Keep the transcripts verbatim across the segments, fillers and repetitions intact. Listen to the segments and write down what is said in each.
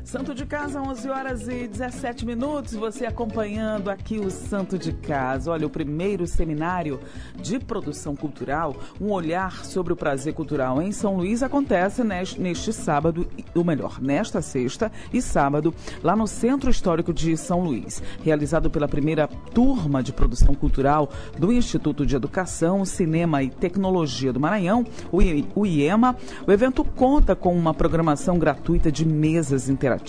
Santo de Casa, onze horas e dezessete minutos, você acompanhando aqui o Santo de Casa. Olha, o primeiro seminário de produção cultural, um olhar sobre o prazer cultural em São Luís, acontece neste, neste sábado, ou melhor, nesta sexta e sábado, lá no Centro Histórico de São Luís. Realizado pela primeira turma de produção cultural do Instituto de Educação, Cinema e Tecnologia do Maranhão, o I E M A, o evento conta com uma programação gratuita de mesas interativas,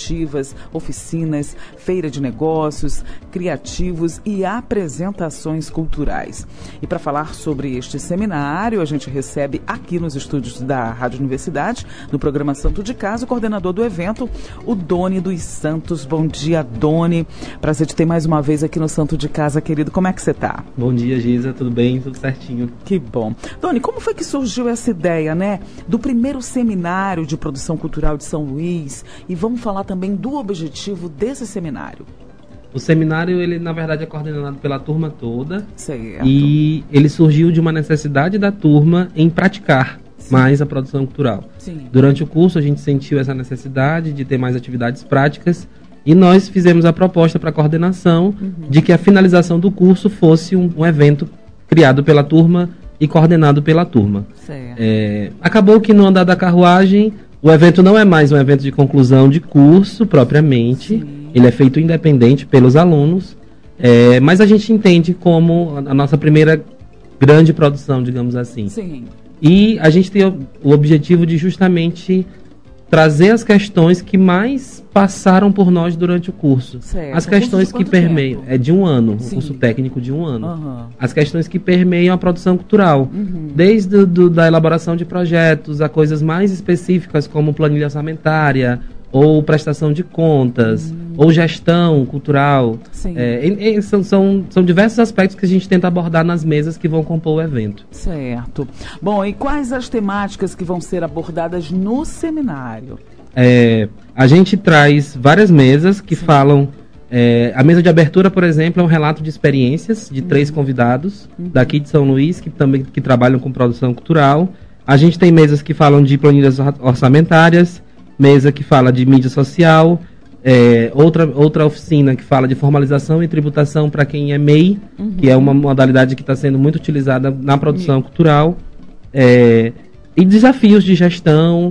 oficinas, feira de negócios, criativos e apresentações culturais. E para falar sobre este seminário, a gente recebe aqui nos estúdios da Rádio Universidade, no programa Santo de Casa, o coordenador do evento, o Doni dos Santos. Bom dia, Doni. Prazer de ter mais uma vez aqui no Santo de Casa, querido. Como é que você está? Bom dia, Giza. Tudo bem? Tudo certinho. Que bom. Doni, como foi que surgiu essa ideia, né, do primeiro seminário de produção cultural de São Luís? E vamos falar também do objetivo desse seminário. O seminário, ele na verdade é coordenado pela turma toda. Certo. E ele surgiu de uma necessidade da turma em praticar Sim. mais a produção cultural. Sim. Durante o curso a gente sentiu essa necessidade de ter mais atividades práticas e nós fizemos a proposta para a coordenação uhum. de que a finalização do curso fosse um, um evento criado pela turma e coordenado pela turma. Certo. É, acabou que no andar da carruagem o evento não é mais um evento de conclusão de curso, propriamente. Sim. Ele é feito independente pelos alunos, é, mas a gente entende como a nossa primeira grande produção, digamos assim. Sim. E a gente tem o, o objetivo de justamente trazer as questões que mais passaram por nós durante o curso. Certo. As questões que permeiam... Tempo? É de um ano, Sim. um curso técnico de um ano. Uhum. As questões que permeiam a produção cultural. Uhum. Desde do, da elaboração de projetos a coisas mais específicas como planilha orçamentária, ou prestação de contas, uhum. ou gestão cultural. É, e, e são, são, são diversos aspectos que a gente tenta abordar nas mesas que vão compor o evento. Certo. Bom, e quais as temáticas que vão ser abordadas no seminário? É, a gente traz várias mesas que Sim. falam... É, a mesa de abertura, por exemplo, é um relato de experiências de uhum. três convidados uhum. daqui de São Luís, que também que trabalham com produção cultural. A gente tem mesas que falam de planilhas orçamentárias, mesa que fala de mídia social, é, outra, outra oficina que fala de formalização e tributação para quem é M E I, uhum. que é uma modalidade que está sendo muito utilizada na produção uhum. cultural, é, e desafios de gestão,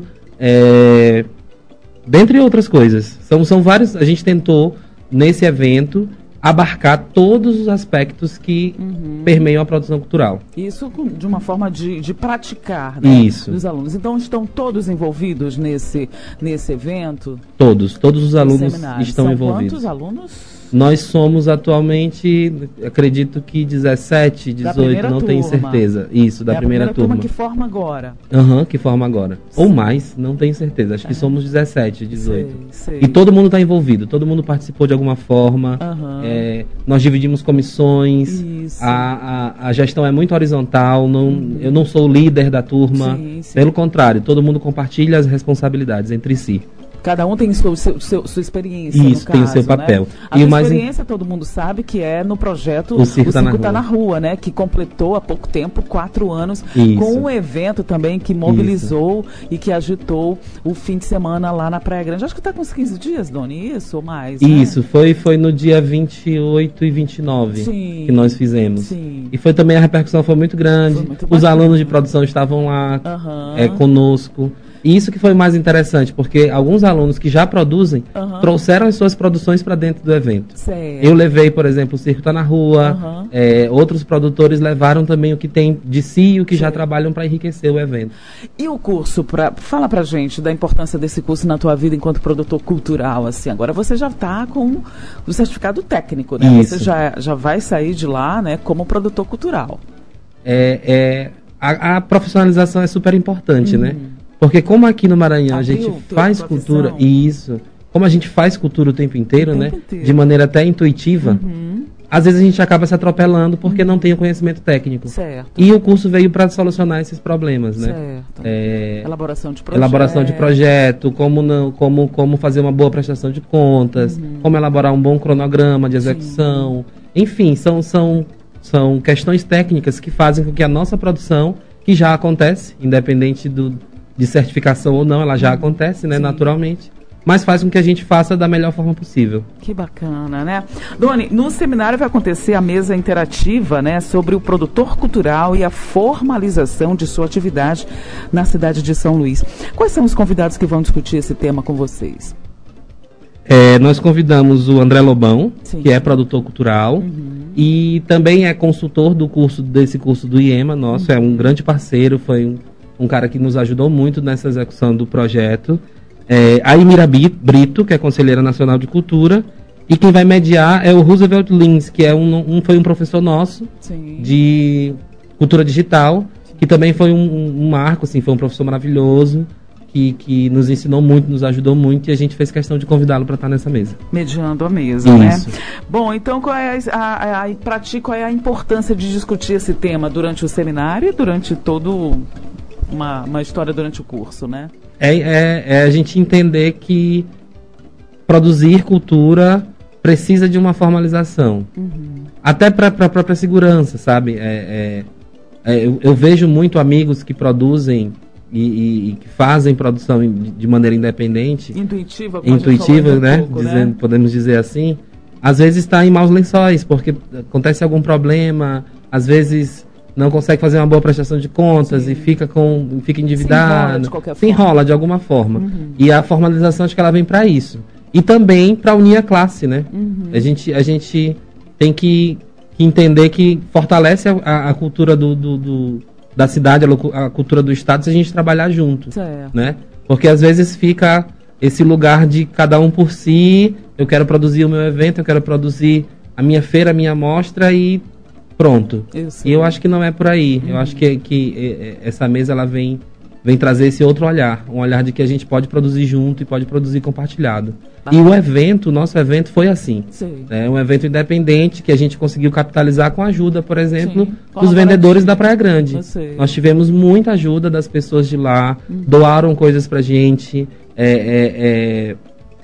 é, dentre outras coisas. São, são vários, a gente tentou, nesse evento, abarcar todos os aspectos que uhum. permeiam a produção cultural. Isso de uma forma de, de praticar, né, Isso. dos alunos. Então, estão todos envolvidos nesse, nesse evento? Todos. Todos os alunos estão São envolvidos. Quantos alunos? Nós somos atualmente, acredito que dezessete, dezoito, não tenho certeza. Isso, da é primeira, a primeira turma. turma que forma agora. Aham, uhum, que forma agora. Sim. Ou mais, não tenho certeza. Acho é. que somos dezessete, dezoito. Sei, sei. E todo mundo está envolvido, todo mundo participou de alguma forma. Uhum. É, nós dividimos comissões. A, a, a gestão é muito horizontal. Não, uhum. Eu não sou o líder da turma. Sim, sim. Pelo contrário, todo mundo compartilha as responsabilidades entre si. Cada um tem sua, seu, seu, sua experiência, Isso, no tem caso, o seu papel. Né? A e sua mais experiência, in... todo mundo sabe que é no projeto O Circo, o Circo tá, na, tá na Rua, né? Que completou há pouco tempo, quatro anos, Isso. com um evento também que mobilizou Isso. e que agitou o fim de semana lá na Praia Grande. Acho que está com uns quinze dias, Doni, isso ou mais? Isso, né? foi, foi no dia vinte e oito e vinte e nove Sim. que nós fizemos. Sim. E foi também, a repercussão foi muito grande. Foi muito Os bacana. alunos de produção estavam lá uhum. é, conosco. E isso que foi mais interessante, porque alguns alunos que já produzem uhum. trouxeram as suas produções para dentro do evento. Certo. Eu levei, por exemplo, o Circo Tá na Rua, uhum. é, outros produtores levaram também o que tem de si e o que certo. já trabalham para enriquecer o evento. E o curso, pra, fala pra gente da importância desse curso na tua vida enquanto produtor cultural, assim. Agora você já está com o certificado técnico, né? Isso. Você já, já vai sair de lá, né, como produtor cultural. É, é, a, a profissionalização é super importante, uhum. né? Porque como aqui no Maranhão Abriu, a gente faz cultura, e isso, como a gente faz cultura o tempo inteiro, o tempo né? Inteiro. De maneira até intuitiva, uhum. às vezes a gente acaba se atropelando porque uhum. não tem o conhecimento técnico. Certo. E o curso veio para solucionar esses problemas, né? Certo. É, elaboração de projeto. Elaboração de projeto, como, não, como, como fazer uma boa prestação de contas, uhum. como elaborar um bom cronograma de execução. Sim. Enfim, são, são, são questões técnicas que fazem com que a nossa produção, que já acontece, independente do... de certificação ou não, ela já acontece, né, naturalmente, mas faz com que a gente faça da melhor forma possível. Que bacana, né? Doni, no seminário vai acontecer a mesa interativa, né, sobre o produtor cultural e a formalização de sua atividade na cidade de São Luís. Quais são os convidados que vão discutir esse tema com vocês? É, nós convidamos o André Lobão, Sim. que é produtor cultural, uhum. e também é consultor do curso, desse curso do IEMA nosso, uhum. é um grande parceiro, foi um, um cara que nos ajudou muito nessa execução do projeto. É, a Imira Brito, que é Conselheira Nacional de Cultura, e quem vai mediar é o Roosevelt Lins, que é um, um, foi um professor nosso Sim. de cultura digital, Sim. que também foi um, um marco, assim, foi um professor maravilhoso, Que, que nos ensinou muito, nos ajudou muito, e a gente fez questão de convidá-lo para estar nessa mesa. Mediando a mesa, Isso. né? Bom, então qual é a, a, a, pra ti, qual é a importância de discutir esse tema durante o seminário e durante todo uma, uma história durante o curso, né? É, é, é a gente entender que produzir cultura precisa de uma formalização. Uhum. Até para a própria segurança, sabe? É, é, é, eu, eu vejo muito amigos que produzem E, e, e que fazem produção de, de maneira independente, intuitiva, intuitiva, né? Um pouco, Dizendo, né? Podemos dizer assim, às vezes está em maus lençóis, porque acontece algum problema, às vezes não consegue fazer uma boa prestação de contas Sim. e fica com, fica endividado, se enrola de, se enrola de alguma forma. Uhum. E a formalização, acho que ela vem para isso. E também para unir a classe, né? Uhum. A gente, a gente tem que, que entender que fortalece a, a cultura do, do, do da cidade, a cultura do estado, se a gente trabalhar junto, certo. né? Porque às vezes fica esse lugar de cada um por si, eu quero produzir o meu evento, eu quero produzir a minha feira, a minha mostra e pronto. Eu e eu acho que não é por aí. Uhum. Eu acho que, que essa mesa ela vem, vem trazer esse outro olhar, um olhar de que a gente pode produzir junto e pode produzir compartilhado. Ah. E o evento, o nosso evento foi assim. É um evento independente que a gente conseguiu capitalizar com a ajuda, por exemplo, Sim. dos vendedores da Praia Grande. Nós tivemos muita ajuda das pessoas de lá, uhum. doaram coisas pra gente, é, é, é,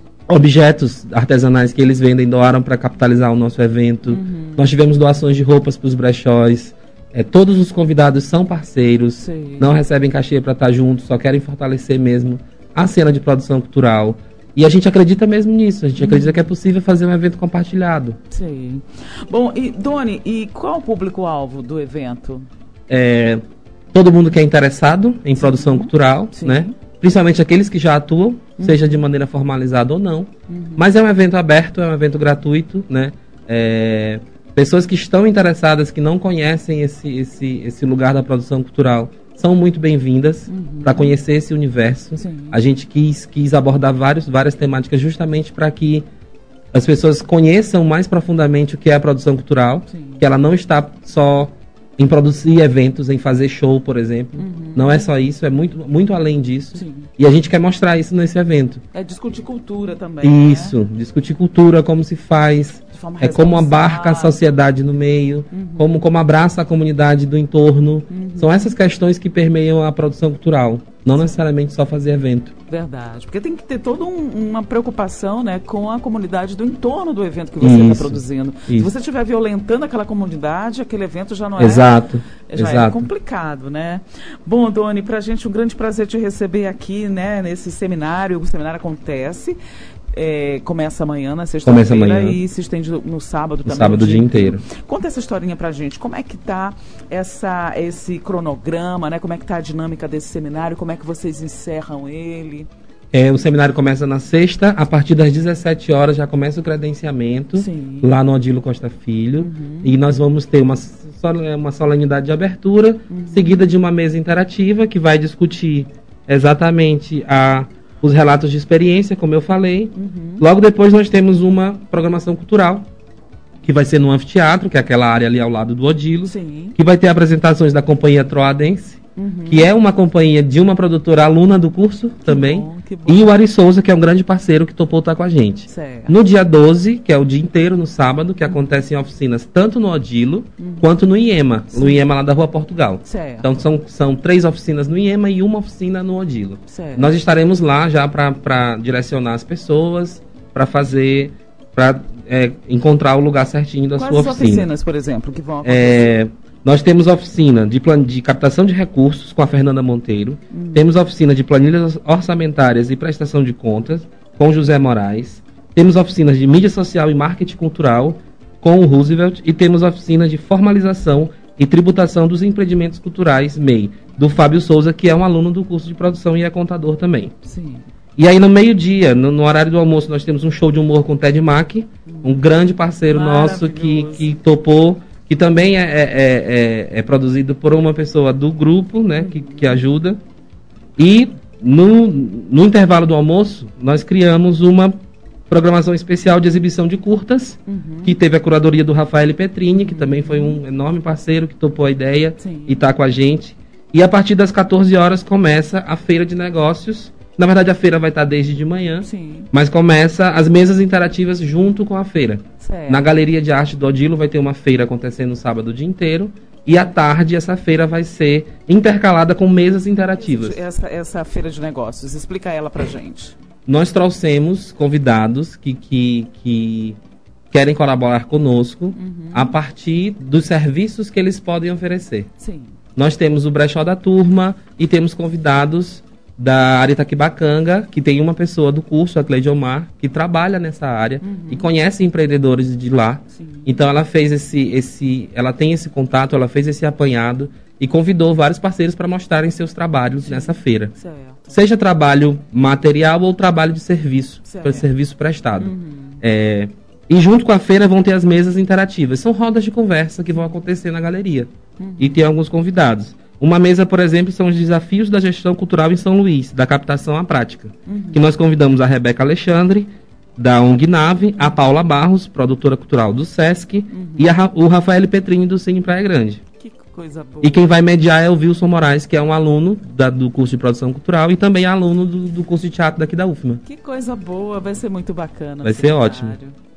objetos artesanais que eles vendem, doaram para capitalizar o nosso evento. Uhum. Nós tivemos doações de roupas para os brechóis. É, todos os convidados são parceiros, Sim. não recebem cachê para estar juntos, só querem fortalecer mesmo a cena de produção cultural. E a gente acredita mesmo nisso, a gente hum. acredita que é possível fazer um evento compartilhado. Sim. Bom, e Doni, e qual o público-alvo do evento? É, todo mundo que é interessado em Sim. produção cultural, Sim. né? Principalmente aqueles que já atuam, hum. seja de maneira formalizada ou não. Uhum. Mas é um evento aberto, é um evento gratuito, né? É, pessoas que estão interessadas, que não conhecem esse, esse, esse lugar da produção cultural, são muito bem-vindas uhum. para conhecer esse universo. Sim. A gente quis, quis abordar vários, várias temáticas justamente para que as pessoas conheçam mais profundamente o que é a produção cultural, Sim. que ela não está só em produzir eventos, em fazer show, por exemplo. Uhum. Não é só isso, é muito, muito além disso. Sim. E a gente quer mostrar isso nesse evento. É discutir cultura também, Isso, né? discutir cultura, como se faz, é como abarca a sociedade no meio, uhum. como, como abraça a comunidade do entorno. Uhum. São essas questões que permeiam a produção cultural, não Sim. necessariamente só fazer evento. Verdade, porque tem que ter toda um, uma preocupação, né, com a comunidade do entorno do evento que você está produzindo. Isso. Se você estiver violentando aquela comunidade, aquele evento já não é... Exato. Já Exato. é complicado, né? Bom, Doni, para a gente um grande prazer te receber aqui, né, nesse seminário. O seminário acontece, é, começa amanhã, na sexta-feira, e se estende no sábado no também. Sábado o dia inteiro. inteiro. Conta essa historinha pra gente. Como é que tá essa, esse cronograma, né? Como é que tá a dinâmica desse seminário? Como é que vocês encerram ele? É, o seminário começa na sexta, a partir das dezessete horas já começa o credenciamento, Sim. lá no Odilo Costa Filho, uhum. e nós vamos ter uma, uma solenidade de abertura, uhum. seguida de uma mesa interativa que vai discutir exatamente a, os relatos de experiência, como eu falei. Uhum. Logo depois nós temos uma programação cultural, que vai ser no anfiteatro, que é aquela área ali ao lado do Odilo, Sim. que vai ter apresentações da Companhia Troadense, Uhum. que é uma companhia de uma produtora aluna do curso que também, bom, e o Ari Souza, que é um grande parceiro que topou estar com a gente. Certo. No dia doze, que é o dia inteiro no sábado, que uhum. acontecem oficinas tanto no Odilo uhum. quanto no IEMA, Sim. no IEMA lá da Rua Portugal. Certo. Então são, são três oficinas no IEMA e uma oficina no Odilo. Certo. Nós estaremos lá já para direcionar as pessoas, para fazer, para é, encontrar o lugar certinho da Quais sua oficina. Quais oficinas, por exemplo, que vão acontecer? É, Nós temos a oficina de, plan... de captação de recursos com a Fernanda Monteiro. Hum. Temos a oficina de planilhas orçamentárias e prestação de contas. com José Moraes. Temos oficinas de mídia social e marketing cultural com o Roosevelt. E temos oficinas de formalização e tributação dos empreendimentos culturais, M E I, do Fábio Souza, que é um aluno do curso de produção e é contador também. Sim. E aí, no meio-dia, no, no horário do almoço, nós temos um show de humor com o Ted Mack, um grande parceiro nosso que, que topou, que também é, é, é, é produzido por uma pessoa do grupo, né, que, que ajuda. E no, no intervalo do almoço, nós criamos uma programação especial de exibição de curtas, uhum. que teve a curadoria do Rafael Petrini, que também foi um enorme parceiro que topou a ideia. Sim. E está com a gente. E a partir das quatorze horas começa a feira de negócios. Na verdade, a feira vai estar desde de manhã, Sim. mas começa as mesas interativas junto com a feira. Certo. Na Galeria de Arte do Odilo vai ter uma feira acontecendo no sábado o dia inteiro. E à tarde essa feira vai ser intercalada com mesas interativas. Essa, essa feira de negócios, explica ela pra gente. Nós trouxemos convidados que, que, que querem colaborar conosco, uhum. a partir dos serviços que eles podem oferecer. Sim. Nós temos o Brechó da Turma e temos convidados da área Itaquibacanga, que tem uma pessoa do curso, a Cleide Omar, que trabalha nessa área, uhum. e conhece empreendedores de lá. Sim. Então ela fez esse, esse, ela tem esse contato, ela fez esse apanhado e convidou vários parceiros para mostrarem seus trabalhos, Sim. nessa feira. Certo. Seja trabalho material ou trabalho de serviço, para serviço prestado. Uhum. É, e junto com a feira vão ter as mesas interativas. São rodas de conversa que vão acontecer na galeria. Uhum. E tem alguns convidados. Uma mesa, por exemplo, são os desafios da gestão cultural em São Luís, da captação à prática. Uhum. Que nós convidamos a Rebeca Alexandre, da ONG Nave, a Paula Barros, produtora cultural do Sesc, uhum. e a, o Rafael Petrini, do Cine Praia Grande. Que coisa boa. E quem vai mediar é o Wilson Moraes, que é um aluno da, do curso de produção cultural e também é aluno do, do curso de teatro daqui da U F M A. Que coisa boa, vai ser muito bacana. Vai ser ótimo.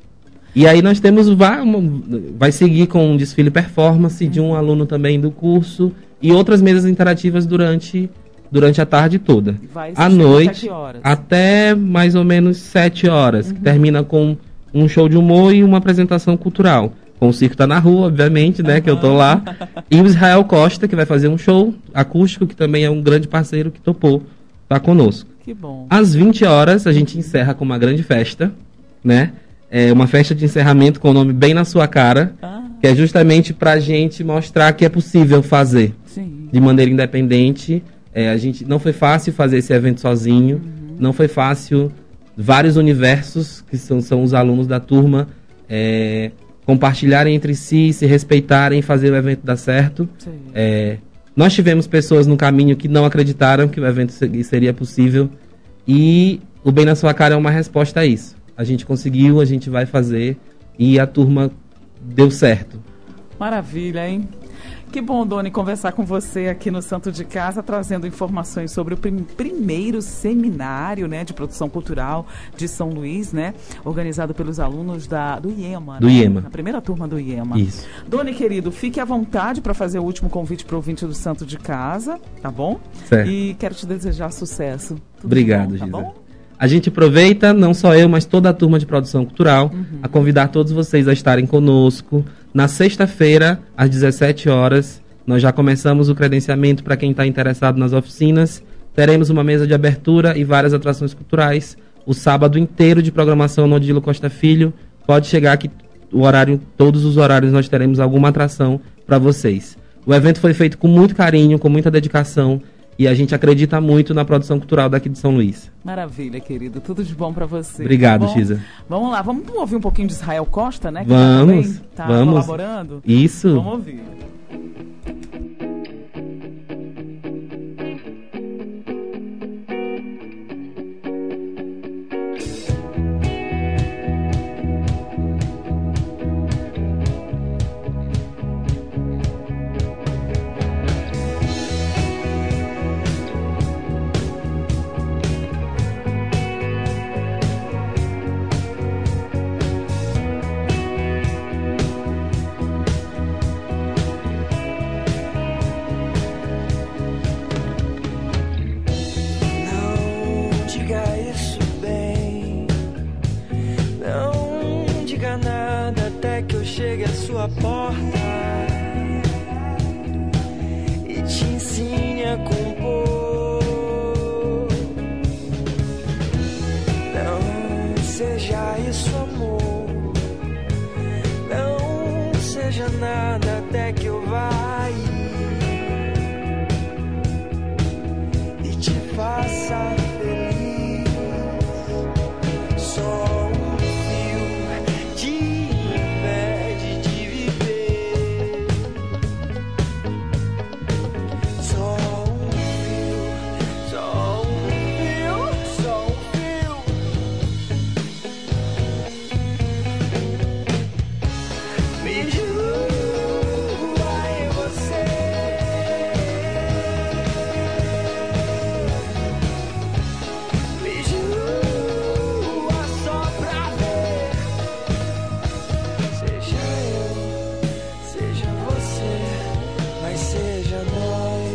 E aí nós temos, vai, vai seguir com um desfile performance uhum. de um aluno também do curso e outras mesas interativas durante, durante a tarde toda. Vai à noite, até mais ou menos sete horas, uhum. que termina com um show de humor e uma apresentação cultural. Com o Circo Tá Na Rua, obviamente, né, uhum. que eu tô lá. E o Israel Costa, que vai fazer um show acústico, que também é um grande parceiro que topou tá conosco. Que bom. Às vinte horas, a gente encerra com uma grande festa, né? É uma festa de encerramento com o nome Bem Na Sua Cara, ah. que é justamente pra gente mostrar que é possível fazer. Sim. De maneira independente. É, a gente, não foi fácil fazer esse evento sozinho, uhum. não foi fácil vários universos, que são, são os alunos da turma, é, compartilharem entre si, se respeitarem, fazer o evento dar certo. É, nós tivemos pessoas no caminho que não acreditaram que o evento seria possível e o Bem Na Sua Cara é uma resposta a isso. A gente conseguiu, a gente vai fazer e a turma deu certo. Maravilha, hein? Que bom, Doni, conversar com você aqui no Santo de Casa, trazendo informações sobre o prim- primeiro seminário, né, de produção cultural de São Luís, né, organizado pelos alunos da, do IEMA. Do né? IEMA. A primeira turma do IEMA. Isso. Doni, querido, fique à vontade para fazer o último convite para o ouvinte do Santo de Casa, tá bom? Certo. E quero te desejar sucesso. Tudo Obrigado, bom, tá Giza. bom? A gente aproveita, não só eu, mas toda a turma de produção cultural, uhum. a convidar todos vocês a estarem conosco. Na sexta-feira, às dezessete horas, nós já começamos o credenciamento para quem está interessado nas oficinas. Teremos uma mesa de abertura e várias atrações culturais. O sábado inteiro de programação no Odilo Costa Filho. Pode chegar que o horário, todos os horários nós teremos alguma atração para vocês. O evento foi feito com muito carinho, com muita dedicação. E a gente acredita muito na produção cultural daqui de São Luís. Maravilha, querido. Tudo de bom para você. Obrigado, tá Giza. Vamos lá, vamos ouvir um pouquinho de Israel Costa, né? Que vamos, tá vamos. colaborando. Isso. Vamos ouvir. Chegue à sua porta e te ensine a compor. Não seja isso amor, não seja nada até que eu vá ir e te faça feliz. Só um fio te impede de viver. Só um fio, só um fio, só um fio. Me jura em você. Me jura só pra ver. Seja eu, seja você, mas seja nós.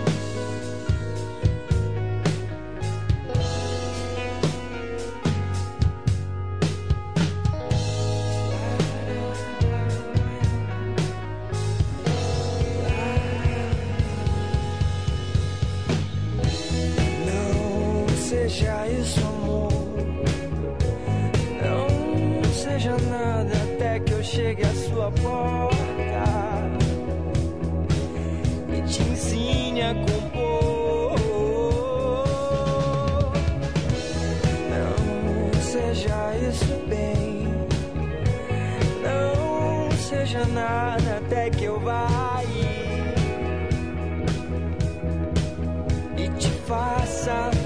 Não seja isso amor, não seja nada até que eu chegue à sua porta e te ensine a compor. Não seja isso bem, não seja nada até que eu vá ir e te faça